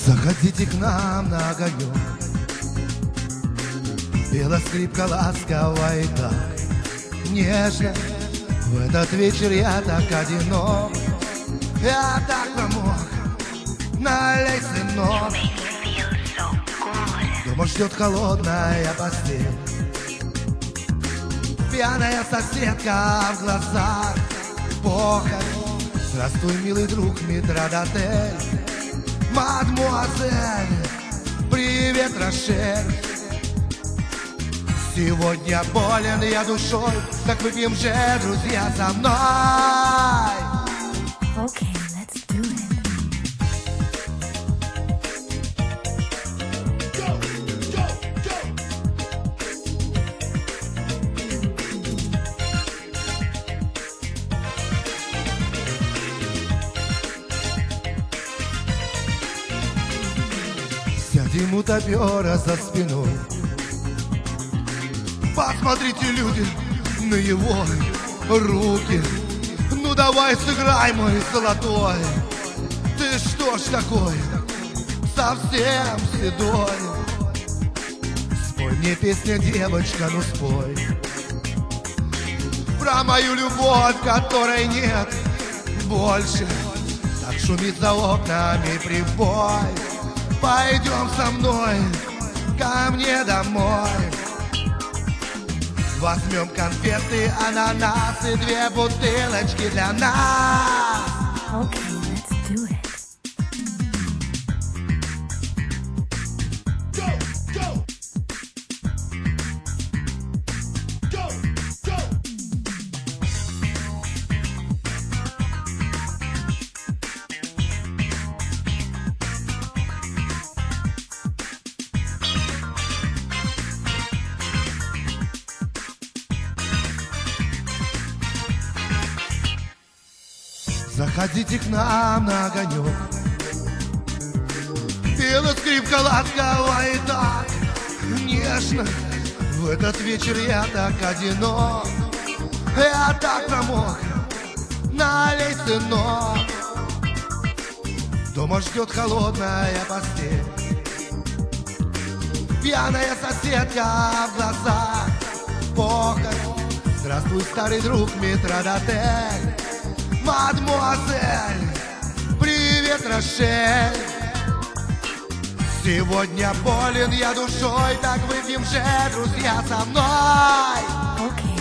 Заходите к нам на огонек. Пела скрипка ласково и так нежно. В этот вечер я так одинок, я так промок. Налей, сынок. Дома ждет холодная постель, пьяная соседка в глазах похоть. Здравствуй, милый друг, метрдотель. Мадмуазель, привет, Рошель. Сегодня болен я душой, так выпьем же, друзья, со мной. Okay, let's do it. Сядем у топера за спиной. Посмотрите, люди, на его руки. Ну давай сыграй, мой золотой. Ты что ж такой, совсем седой? Спой мне песню, девочка, ну спой про мою любовь, которой нет больше. Так шумит за окнами прибой. Пойдем со мной ко мне домой. Возьмем конфеты, ананасы, 2 бутылочки для нас. Okay, let's do it. Заходите к нам на огонек. Пела скрипка ласково и так нежно. В этот вечер я так одинок, я так промок. Налей, сынок. Дома ждет холодная постель, пьяная соседка в глазах похоть. Здравствуй, старый друг, метрдотель. Мадмуазель, привет, Рошель. Сегодня болен я душой, так выпьем же, друзья, со мной. Okay.